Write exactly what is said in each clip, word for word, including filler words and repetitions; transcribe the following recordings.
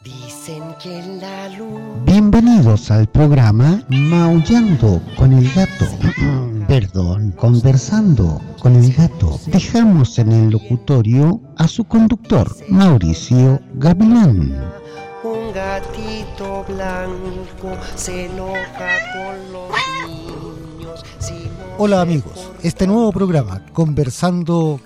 Dicen que la luz... Bienvenidos al programa Maullando con el Gato. Perdón, Conversando con el Gato. Dejamos en el locutorio a su conductor, Mauricio Gavilán. Un gatito blanco se enoja con los niños. Si no Hola amigos, este nuevo programa, Conversando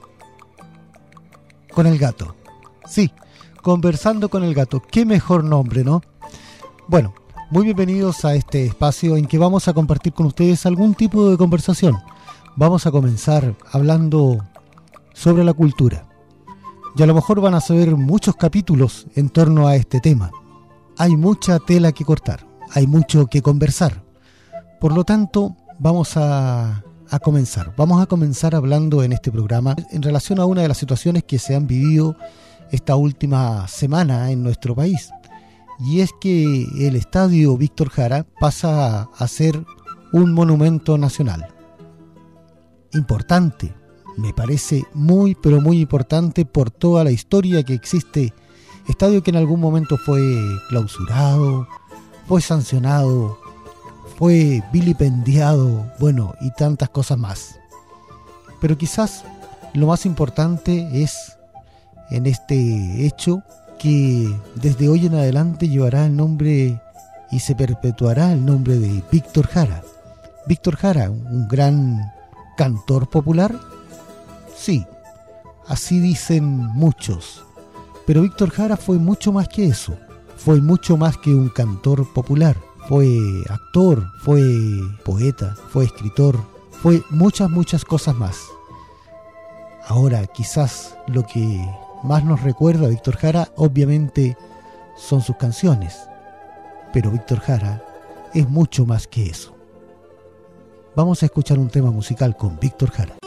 con el Gato. Sí, Conversando con el Gato. Qué mejor nombre, ¿no? Bueno, muy bienvenidos a este espacio en que vamos a compartir con ustedes algún tipo de conversación. Vamos a comenzar hablando sobre la cultura. Y a lo mejor van a saber muchos capítulos en torno a este tema. Hay mucha tela que cortar, hay mucho que conversar. Por lo tanto, vamos a, a comenzar. Vamos a comenzar hablando en este programa en relación a una de las situaciones que se han vivido esta última semana en nuestro país. Y es que el Estadio Víctor Jara pasa a ser un monumento nacional. Importante, me parece muy pero muy importante por toda la historia que existe. Estadio que en algún momento fue clausurado, fue sancionado, fue vilipendiado, bueno, y tantas cosas más. Pero quizás lo más importante es en este hecho que desde hoy en adelante llevará el nombre y se perpetuará el nombre de Víctor Jara. Víctor Jara, un gran cantor popular, sí, así dicen muchos, pero Víctor Jara fue mucho más que eso, fue mucho más que un cantor popular, fue actor, fue poeta, fue escritor, fue muchas, muchas cosas más. Ahora, quizás lo que más nos recuerda a Víctor Jara, obviamente, son sus canciones. Pero Víctor Jara es mucho más que eso. Vamos a escuchar un tema musical con Víctor Jara.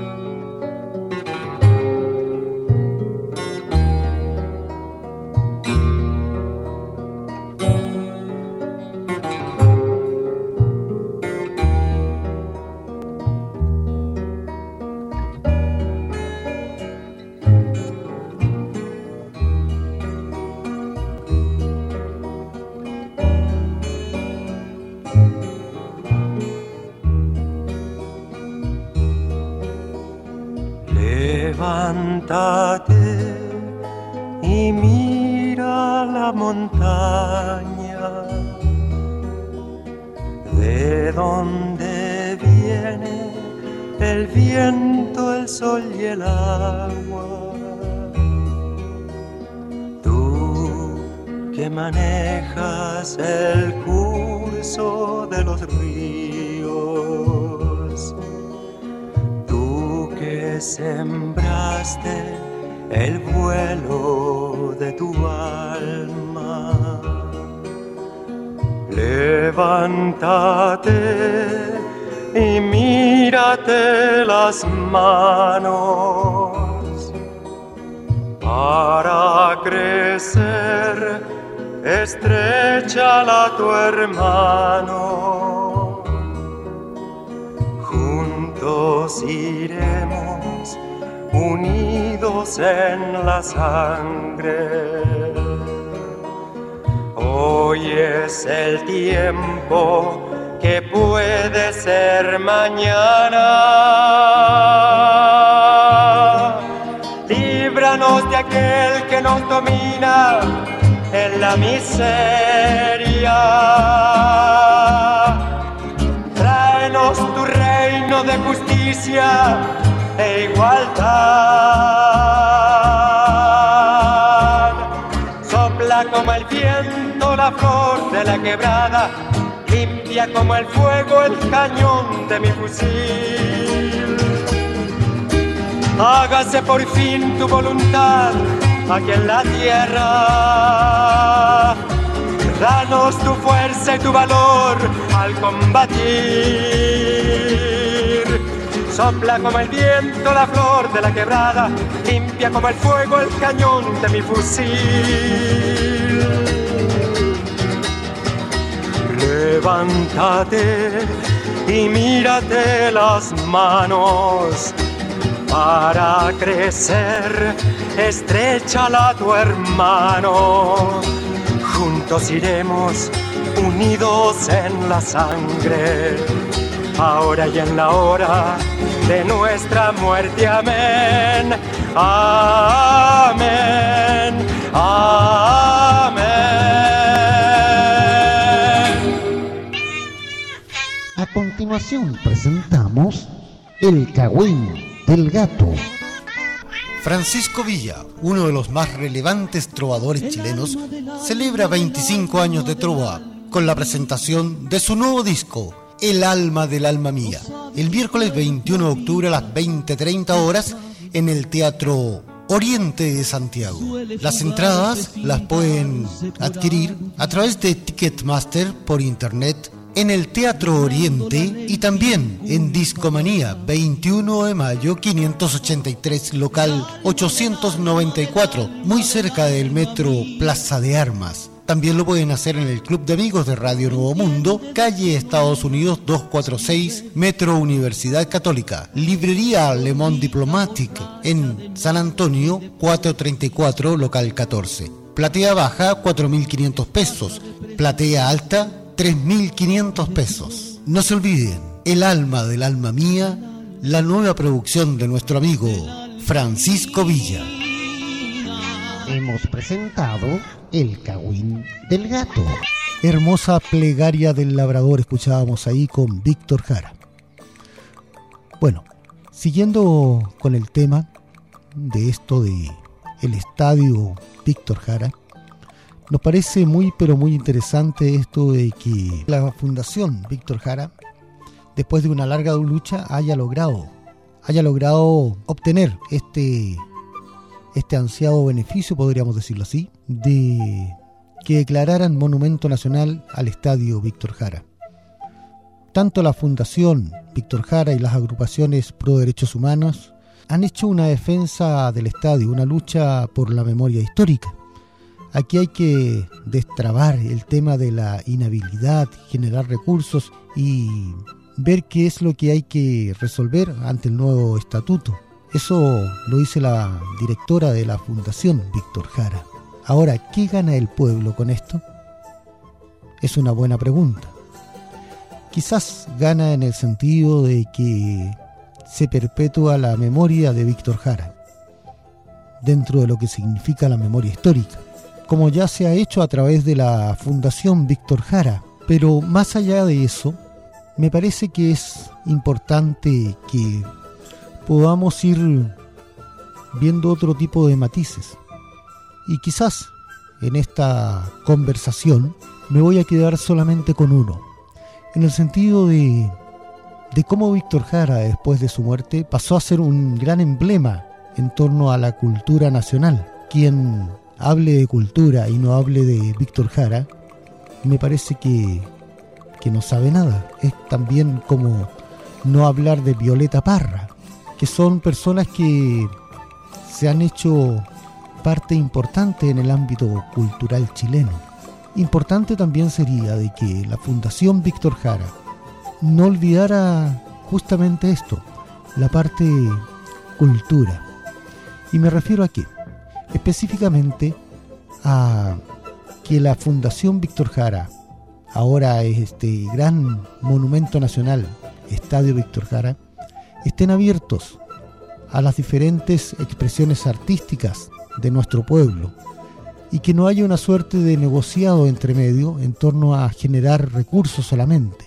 Levántate y mira la montaña, de donde viene el viento, el sol y el agua. Tú que manejas el curso de los ríos, tú que sembraste el vuelo de tu alma, levántate y mírate las manos. Para crecer, estréchala a tu hermano. Juntos iremos unidos en la sangre. Hoy es el tiempo que puede ser mañana. Líbranos de aquel que nos domina en la miseria. Tráenos tu reino de justicia e igualdad. Sopla como el viento la flor de la quebrada, limpia como el fuego el cañón de mi fusil. Hágase por fin tu voluntad aquí en la tierra. Danos tu fuerza y tu valor al combatir. Sopla como el viento la flor de la quebrada, limpia como el fuego el cañón de mi fusil. Levántate y mírate las manos. Para crecer, estréchala a tu hermano. juntos iremos, unidos en la sangre, ahora y en la hora de nuestra muerte. Amén, amén, amén. A continuación presentamos El Cagüín del Gato. Francisco Villa, uno de los más relevantes trovadores chilenos, celebra veinticinco años de trova con la presentación de su nuevo disco, El alma del alma mía, el miércoles veintiuno de octubre a las veinte treinta horas en el Teatro Oriente de Santiago. Las entradas las pueden adquirir a través de Ticketmaster por internet en el Teatro Oriente y también en Discomanía, veintiuno de mayo quinientos ochenta y tres, local ochocientos noventa y cuatro, muy cerca del metro Plaza de Armas. También lo pueden hacer en el Club de Amigos de Radio Nuevo Mundo, calle Estados Unidos doscientos cuarenta y seis, Metro Universidad Católica. Librería Le Monde Diplomatique en San Antonio, cuatrocientos treinta y cuatro, local catorce. Platea baja, cuatro mil quinientos pesos. Platea alta, tres mil quinientos pesos. No se olviden, El alma del alma mía, la nueva producción de nuestro amigo Francisco Villa. Hemos presentado El Cagüín del Gato. Hermosa plegaria del labrador escuchábamos ahí con Víctor Jara. Bueno, siguiendo con el tema de esto de el estadio Víctor Jara, nos parece muy pero muy interesante esto de que la Fundación Víctor Jara, después de una larga lucha, haya logrado, haya logrado obtener este, este ansiado beneficio, podríamos decirlo así, de que declararan monumento nacional al estadio Víctor Jara. Tanto la Fundación Víctor Jara y las agrupaciones pro derechos humanos han hecho una defensa del estadio, una lucha por la memoria histórica. Aquí hay que destrabar el tema de la inhabilidad, generar recursos y ver qué es lo que hay que resolver ante el nuevo estatuto. Eso lo dice la directora de la Fundación Víctor Jara. Ahora, ¿qué gana el pueblo con esto? Es una buena pregunta. Quizás gana en el sentido de que se perpetúa la memoria de Víctor Jara, dentro de lo que significa la memoria histórica, como ya se ha hecho a través de la Fundación Víctor Jara. Pero más allá de eso, me parece que es importante que podamos ir viendo otro tipo de matices. Y quizás en esta conversación me voy a quedar solamente con uno, en el sentido de, de cómo Víctor Jara, después de su muerte, pasó a ser un gran emblema en torno a la cultura nacional. Quien hable de cultura y no hable de Víctor Jara, me parece que, que no sabe nada. Es también como no hablar de Violeta Parra, que son personas que se han hecho parte importante en el ámbito cultural chileno. Importante también sería de que la Fundación Víctor Jara no olvidara justamente esto, la parte cultura. ¿Y me refiero a qué? Específicamente a que la Fundación Víctor Jara, ahora es este gran monumento nacional, Estadio Víctor Jara, estén abiertos a las diferentes expresiones artísticas de nuestro pueblo y que no haya una suerte de negociado entre medio en torno a generar recursos solamente.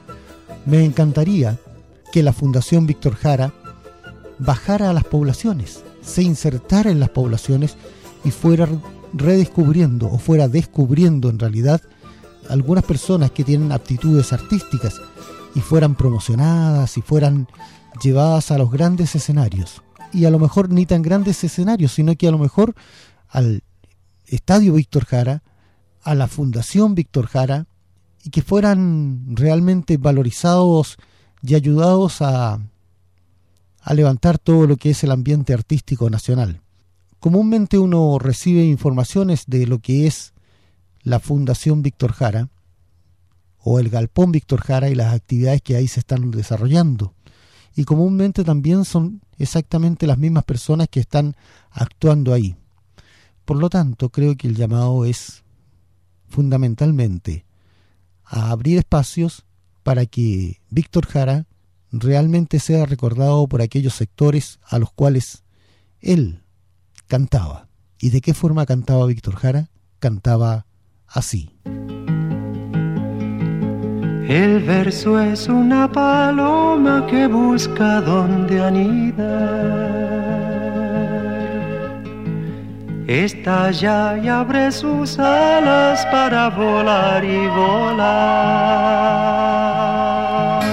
Me encantaría que la Fundación Víctor Jara bajara a las poblaciones, se insertara en las poblaciones y fuera redescubriendo o fuera descubriendo en realidad algunas personas que tienen aptitudes artísticas y fueran promocionadas y fueran llevadas a los grandes escenarios. Y a lo mejor ni tan grandes escenarios, sino que a lo mejor al Estadio Víctor Jara, a la Fundación Víctor Jara, y que fueran realmente valorizados y ayudados a, a levantar todo lo que es el ambiente artístico nacional. Comúnmente uno recibe informaciones de lo que es la Fundación Víctor Jara o el Galpón Víctor Jara y las actividades que ahí se están desarrollando. Y comúnmente también son exactamente las mismas personas que están actuando ahí. Por lo tanto, creo que el llamado es fundamentalmente a abrir espacios para que Víctor Jara realmente sea recordado por aquellos sectores a los cuales él cantaba. ¿Y de qué forma cantaba Víctor Jara? Cantaba así. El verso es una paloma que busca donde anidar. Estalla y abre sus alas para volar y volar.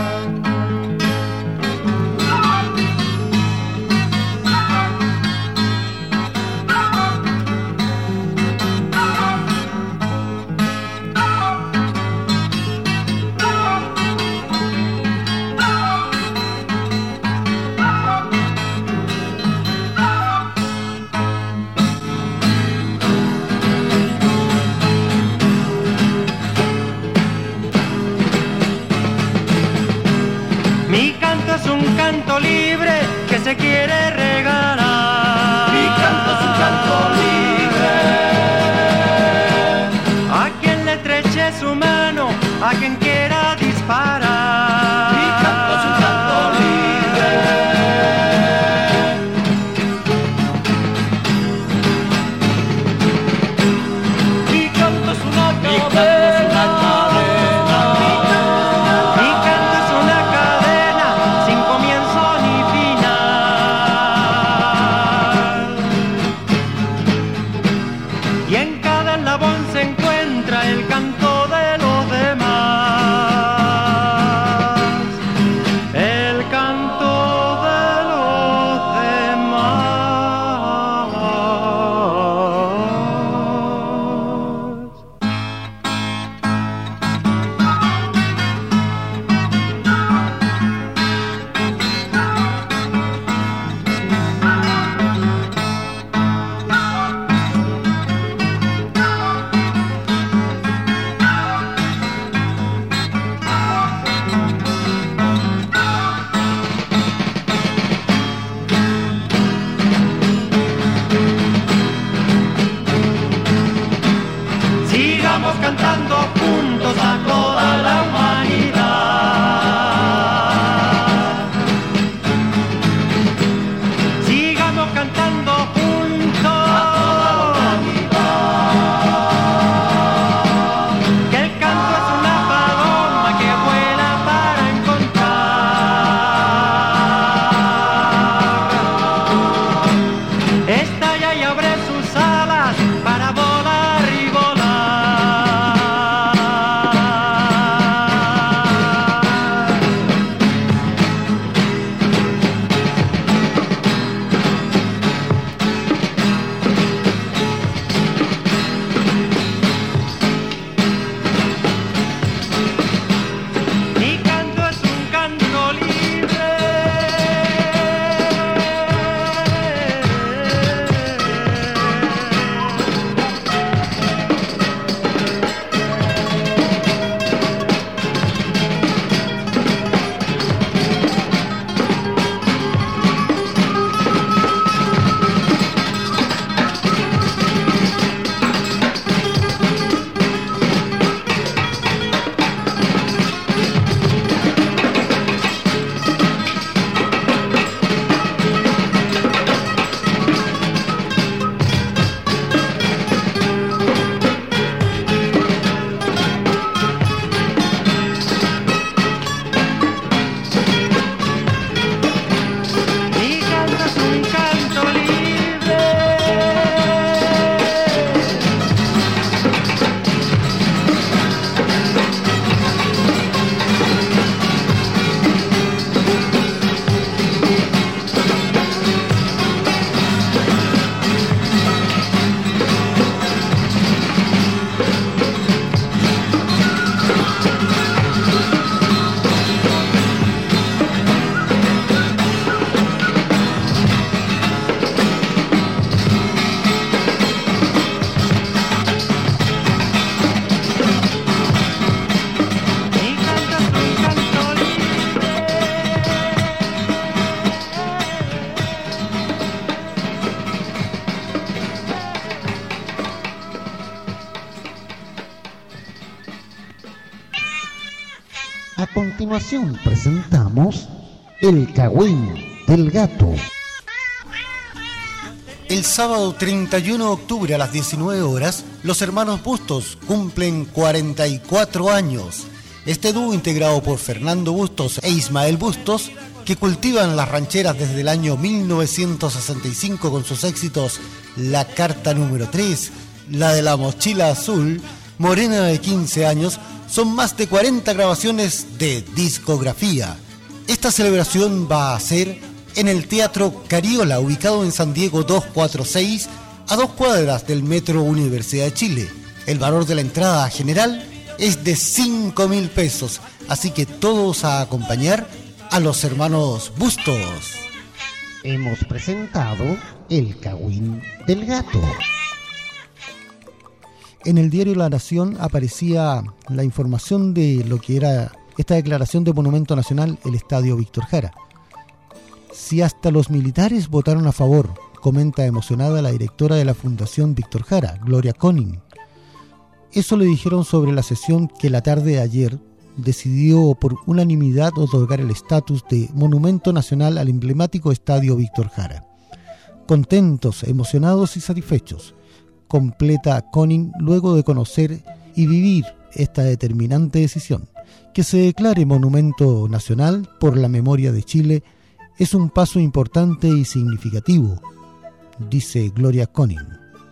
Libre que se quiere regalar. Mi canto es un canto libre. A quien le estreche su mano, a quien quiera disparar. Mi canto es un canto libre. Mi canto es una cadena. Mi canto es una cadena sin comienzo ni final. Y en cada eslabón se encuentra el canto de los demás. El canto de los demás. Sigamos cantando juntos a toda la humanidad. Sigamos cantando juntos a toda la humanidad. Que el canto es una paloma que vuela para encontrar. Estalla y abre sus alas para volar y volar. A continuación presentamos El Cagüín del Gato. El sábado treinta y uno de octubre a las diecinueve horas, los hermanos Bustos cumplen cuarenta y cuatro años. Este dúo, integrado por Fernando Bustos e Ismael Bustos, que cultivan las rancheras desde el año mil novecientos sesenta y cinco con sus éxitos La Carta número tres, La de la Mochila Azul, Morena de quince años, son más de cuarenta grabaciones de discografía. Esta celebración va a ser en el Teatro Cariola, ubicado en San Diego doscientos cuarenta y seis, a dos cuadras del Metro Universidad de Chile. El valor de la entrada general es de cinco mil pesos, así que todos a acompañar a los hermanos Bustos. Hemos presentado El Cagüín del Gato. En el diario La Nación aparecía la información de lo que era esta declaración de Monumento Nacional, el Estadio Víctor Jara. Si hasta los militares votaron a favor, comenta emocionada la directora de la Fundación Víctor Jara, Gloria Koning. Eso le dijeron sobre la sesión que la tarde de ayer decidió por unanimidad otorgar el estatus de Monumento Nacional al emblemático Estadio Víctor Jara. Contentos, emocionados y satisfechos, completa Koning luego de conocer y vivir esta determinante decisión. Que se declare Monumento Nacional por la memoria de Chile es un paso importante y significativo, dice Gloria Koning.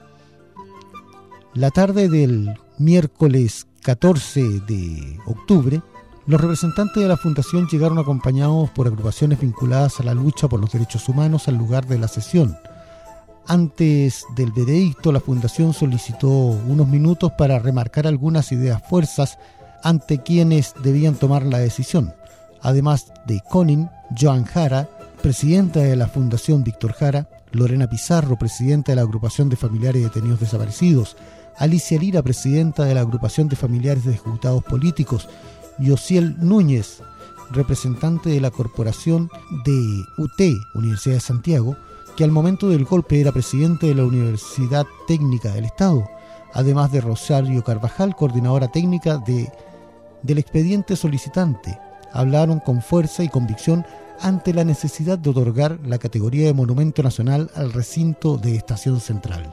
La tarde del miércoles catorce de octubre, los representantes de la Fundación llegaron acompañados por agrupaciones vinculadas a la lucha por los derechos humanos al lugar de la sesión. Antes del veredicto, la Fundación solicitó unos minutos para remarcar algunas ideas fuerzas ante quienes debían tomar la decisión. Además de Koning, Joan Jara, presidenta de la Fundación Víctor Jara, Lorena Pizarro, presidenta de la Agrupación de Familiares Detenidos Desaparecidos, Alicia Lira, presidenta de la Agrupación de Familiares de Ejecutados Políticos, y Osiel Núñez, representante de la Corporación de U T, Universidad de Santiago, que al momento del golpe era presidente de la Universidad Técnica del Estado, además de Rosario Carvajal, coordinadora técnica de, del expediente solicitante. Hablaron con fuerza y convicción ante la necesidad de otorgar la categoría de Monumento Nacional al recinto de Estación Central.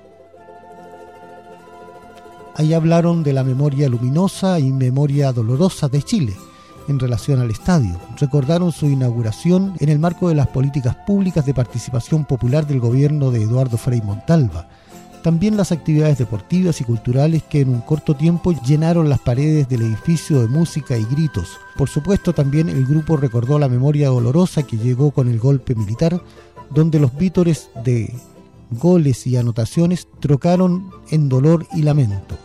Ahí hablaron de la memoria luminosa y memoria dolorosa de Chile en relación al estadio. Recordaron su inauguración en el marco de las políticas públicas de participación popular del gobierno de Eduardo Frei Montalva. También las actividades deportivas y culturales que en un corto tiempo llenaron las paredes del edificio de música y gritos. Por supuesto, también el grupo recordó la memoria dolorosa que llegó con el golpe militar, donde los vítores de goles y anotaciones trocaron en dolor y lamento.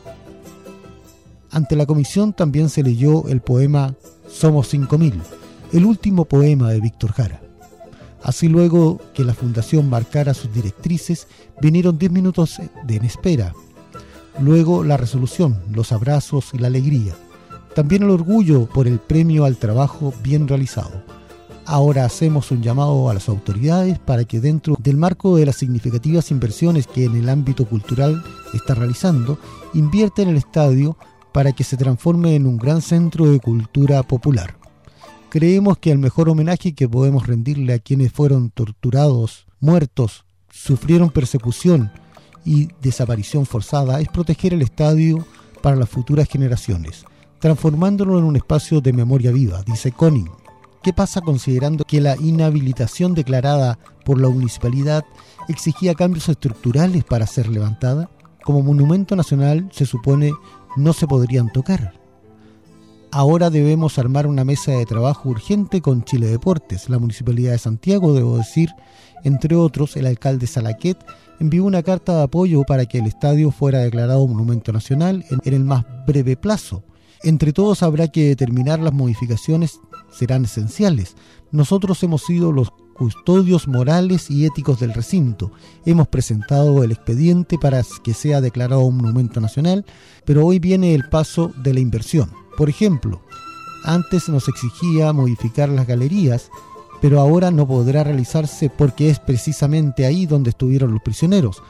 Ante la comisión también se leyó el poema Somos cinco mil, el último poema de Víctor Jara. Así, luego que la Fundación marcara sus directrices, vinieron diez minutos de en espera. Luego la resolución, los abrazos y la alegría. También el orgullo por el premio al trabajo bien realizado. Ahora hacemos un llamado a las autoridades para que, dentro del marco de las significativas inversiones que en el ámbito cultural está realizando, invierta en el estadio para que se transforme en un gran centro de cultura popular. Creemos que el mejor homenaje que podemos rendirle a quienes fueron torturados, muertos, sufrieron persecución y desaparición forzada es proteger el estadio para las futuras generaciones, transformándolo en un espacio de memoria viva, dice Koning. ¿Qué pasa considerando que la inhabilitación declarada por la municipalidad exigía cambios estructurales para ser levantada? Como monumento nacional se supone no se podrían tocar. Ahora debemos armar una mesa de trabajo urgente con Chile Deportes. La Municipalidad de Santiago, debo decir, entre otros, el alcalde Salaquet envió una carta de apoyo para que el estadio fuera declarado monumento nacional en, en el más breve plazo. Entre todos habrá que determinar las modificaciones, serán esenciales. Nosotros hemos sido los custodios morales y éticos del recinto. Hemos presentado el expediente para que sea declarado un monumento nacional, pero hoy viene el paso de la inversión. Por ejemplo, antes nos exigía modificar las galerías, pero ahora no podrá realizarse porque es precisamente ahí donde estuvieron los prisioneros.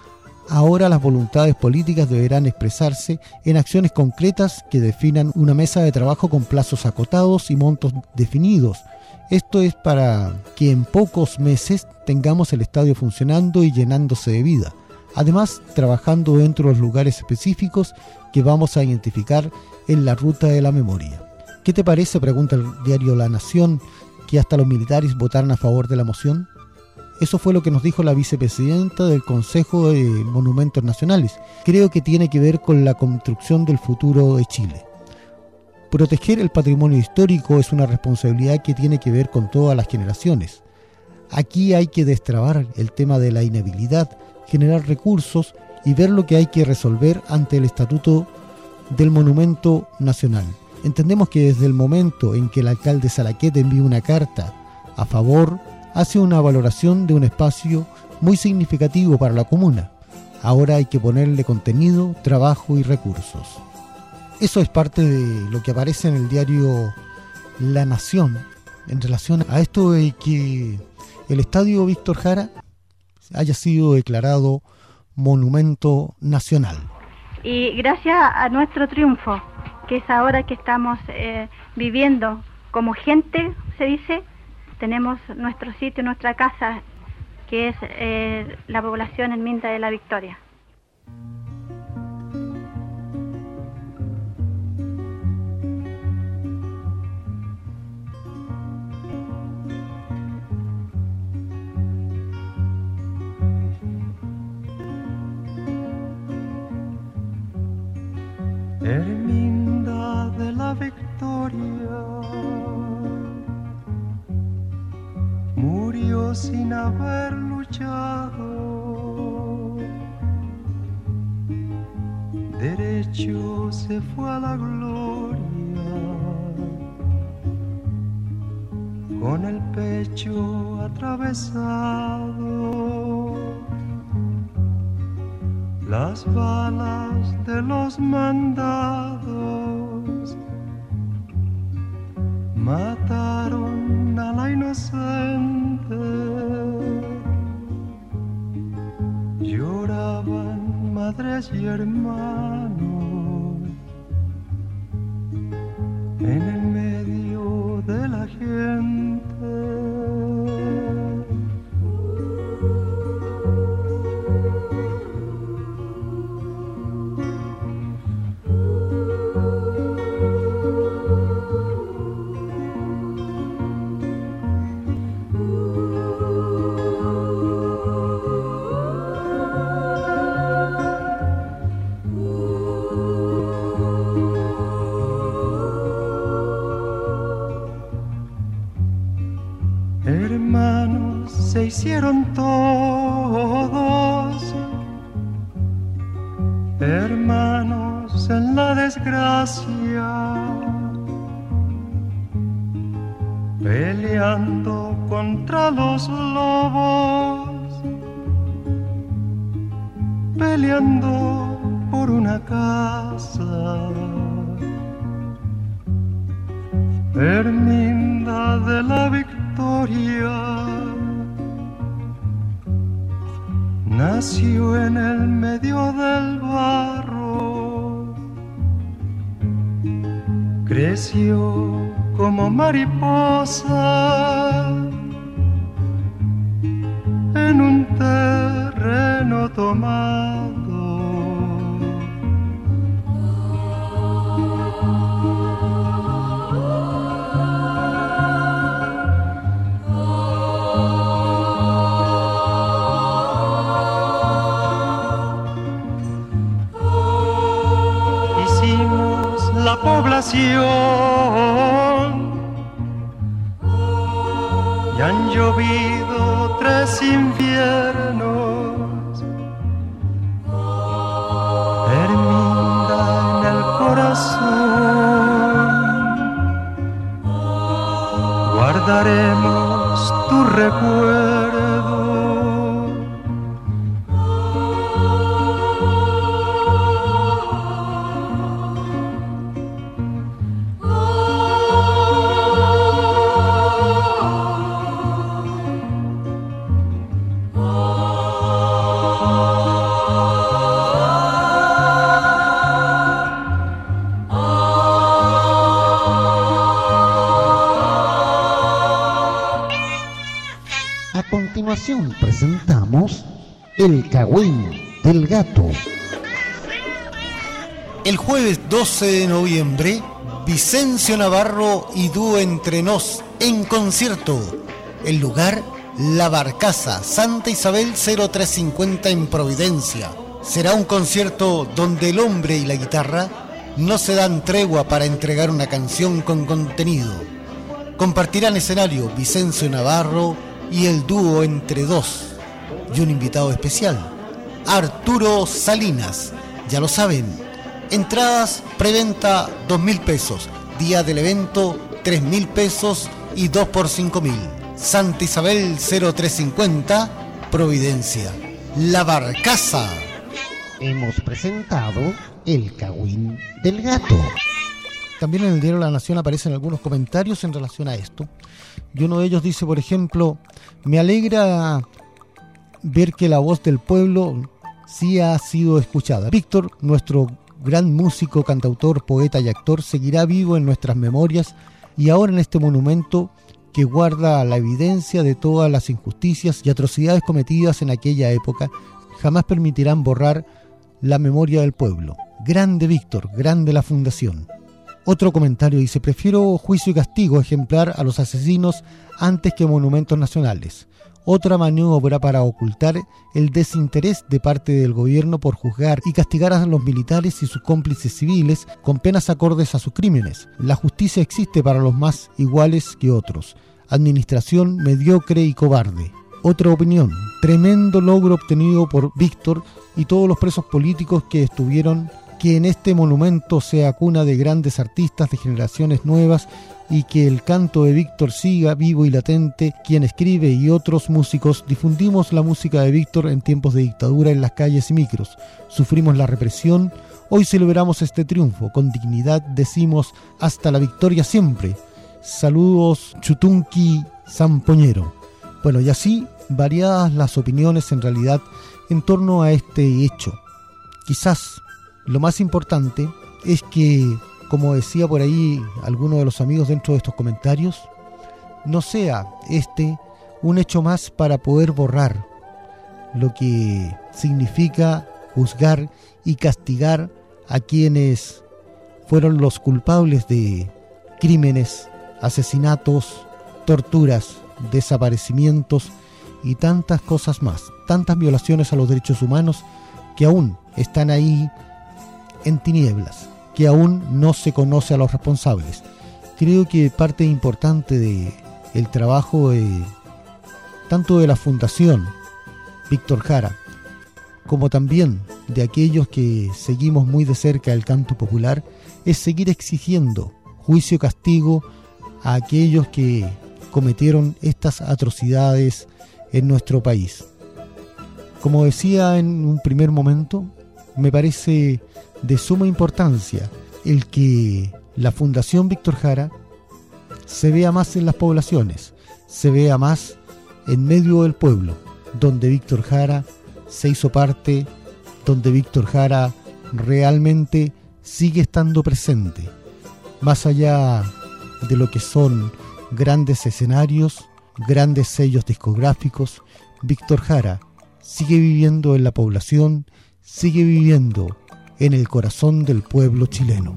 Ahora las voluntades políticas deberán expresarse en acciones concretas que definan una mesa de trabajo con plazos acotados y montos definidos. Esto es para que en pocos meses tengamos el estadio funcionando y llenándose de vida. Además, trabajando dentro de los lugares específicos que vamos a identificar en la ruta de la memoria. ¿Qué te parece?, pregunta el diario La Nación, que hasta los militares votaron a favor de la moción. Eso fue lo que nos dijo la vicepresidenta del Consejo de Monumentos Nacionales. Creo que tiene que ver con la construcción del futuro de Chile. Proteger el patrimonio histórico es una responsabilidad que tiene que ver con todas las generaciones. Aquí hay que destrabar el tema de la inhabilidad, generar recursos y ver lo que hay que resolver ante el Estatuto del Monumento Nacional. Entendemos que desde el momento en que el alcalde Salaquet envió una carta a favor, hace una valoración de un espacio muy significativo para la comuna. Ahora hay que ponerle contenido, trabajo y recursos. Eso es parte de lo que aparece en el diario La Nación en relación a esto de que el Estadio Víctor Jara haya sido declarado Monumento Nacional. Y gracias a nuestro triunfo, que es ahora que estamos eh, viviendo como gente, se dice, tenemos nuestro sitio, nuestra casa, que es eh, la población en Minda de la Victoria. Herminda de la Victoria murió sin haber luchado, derecho se fue a la gloria, con el pecho atravesado. Las balas de los mandados mataron a la inocente. Lloraban madres y hermanos en el medio de la gente. Hermanos se hicieron todos, hermanos en la desgracia, peleando contra los lobos, peleando por una casa. Herminda de la Victoria nació en el medio del barro, creció como mariposa en un terreno tomado. La población y han llovido tres inviernos. Herminda en el corazón guardaremos tu recuerdo. continuación presentamos El Cagüín del Gato. El jueves doce de noviembre, Vicencio Navarro y dúo Entre Nos en concierto. El lugar, La Barcaza, Santa Isabel cero tres cincuenta en Providencia. Será un concierto donde el hombre y la guitarra no se dan tregua para entregar una canción con contenido. Compartirán escenario Vicencio Navarro y el dúo Entre Dos. Y un invitado especial, Arturo Salinas. Ya lo saben, entradas preventa dos mil pesos, día del evento tres mil pesos y dos por cinco mil. Santa Isabel cero tres cincuenta, Providencia. La Barcaza. Hemos presentado El Cagüín del Gato. También en el diario La Nación aparecen algunos comentarios en relación a esto. Y uno de ellos dice, por ejemplo, me alegra ver que la voz del pueblo sí ha sido escuchada. Víctor, nuestro gran músico, cantautor, poeta y actor, seguirá vivo en nuestras memorias y ahora en este monumento que guarda la evidencia de todas las injusticias y atrocidades cometidas en aquella época, jamás permitirán borrar la memoria del pueblo. Grande Víctor, grande la fundación. Otro comentario dice, prefiero juicio y castigo ejemplar a los asesinos antes que monumentos nacionales. Otra maniobra para ocultar el desinterés de parte del gobierno por juzgar y castigar a los militares y sus cómplices civiles con penas acordes a sus crímenes. La justicia existe para los más iguales que otros. Administración mediocre y cobarde. Otra opinión, tremendo logro obtenido por Víctor y todos los presos políticos que estuvieron, que en este monumento sea cuna de grandes artistas de generaciones nuevas y que el canto de Víctor siga vivo y latente. Quien escribe y otros músicos difundimos la música de Víctor en tiempos de dictadura en las calles y micros. Sufrimos la represión, hoy celebramos este triunfo. Con dignidad decimos hasta la victoria siempre. Saludos, Chutunqui Sampoñero. Bueno, y así variadas las opiniones en realidad en torno a este hecho. Quizás lo más importante es que, como decía por ahí alguno de los amigos dentro de estos comentarios, no sea este un hecho más para poder borrar lo que significa juzgar y castigar a quienes fueron los culpables de crímenes, asesinatos, torturas, desaparecimientos y tantas cosas más, tantas violaciones a los derechos humanos que aún están ahí en tinieblas, que aún no se conoce a los responsables. Creo que parte importante de el trabajo de, tanto de la Fundación Víctor Jara como también de aquellos que seguimos muy de cerca el canto popular es seguir exigiendo juicio y castigo a aquellos que cometieron estas atrocidades en nuestro país. Como decía en un primer momento, me parece de suma importancia el que la Fundación Víctor Jara se vea más en las poblaciones, se vea más en medio del pueblo, donde Víctor Jara se hizo parte, donde Víctor Jara realmente sigue estando presente, más allá de lo que son grandes escenarios, grandes sellos discográficos. Víctor Jara sigue viviendo en la población, sigue viviendo en el corazón del pueblo chileno.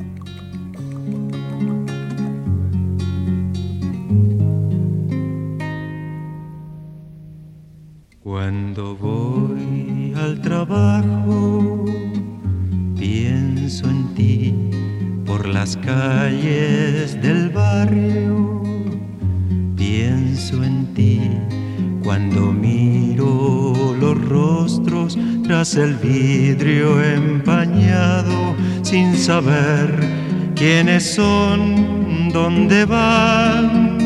Cuando voy al trabajo, pienso en ti por las calles del barrio. Pienso en ti cuando miro los rostros tras el vidrio empañado, sin saber quiénes son, dónde van.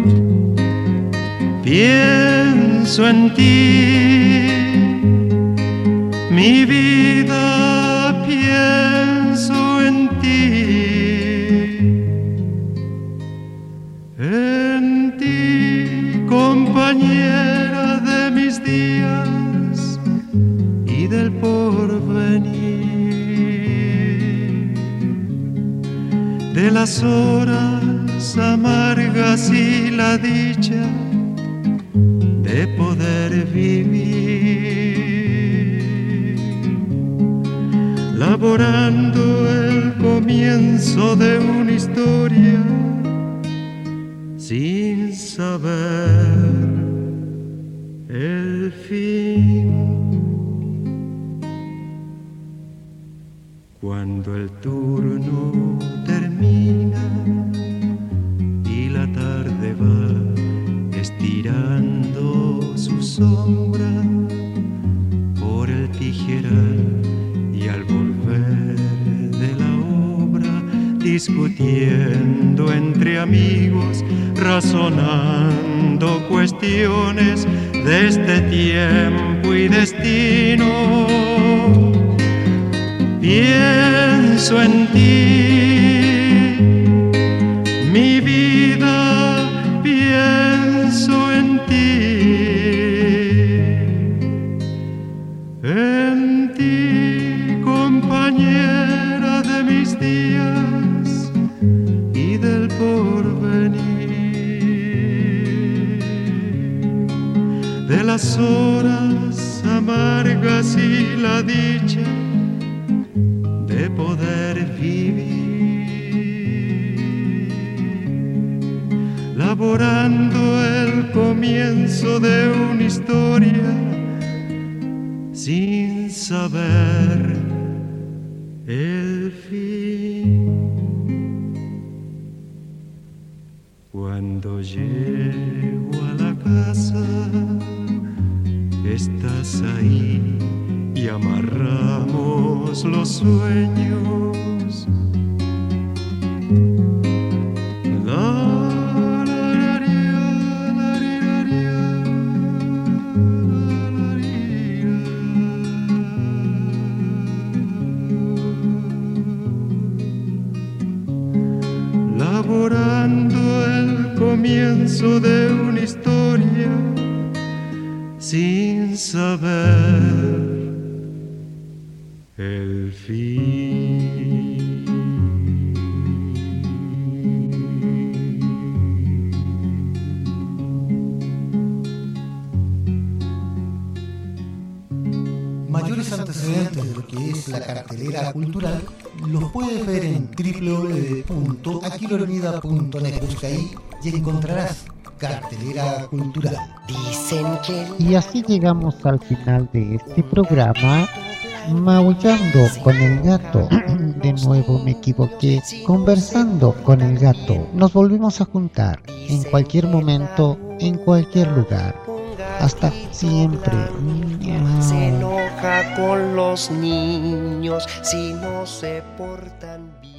Pienso en ti, mi vida, pienso en ti, en ti, compañera de mis días y del porvenir, de las horas amargas y la dicha, de poder vivir, laborando el comienzo de una historia sin saber el fin. Cuando el turno termina y la tarde va estirando su sombra por el tijeral, y al volver de la obra, discutiendo entre amigos, razonando cuestiones de este tiempo y destino, pienso en ti, mi vida, pienso en ti, en ti, compañera de mis días y del porvenir, de las horas amargas y la dicha de poder vivir, laborando el comienzo de una historia sin saber el fin. Cuando llego a la casa, estás ahí y amarramos los sueños. La, la, la, ria, la, ria, ria, la, ria. Laborando el comienzo de una historia sin saber el fin. Mayores antecedentes de lo que es la cartelera cultural los puedes ver en doble u doble u doble u punto aquiloavenida punto net. Busca ahí y encontrarás cartelera cultural. Dicen que... Y así llegamos al final de este programa, Maullando con el Gato. De nuevo me equivoqué, conversando con el gato. Nos volvemos a juntar en cualquier momento, en cualquier lugar. Hasta siempre. Se enoja con los niños si no se portan bien.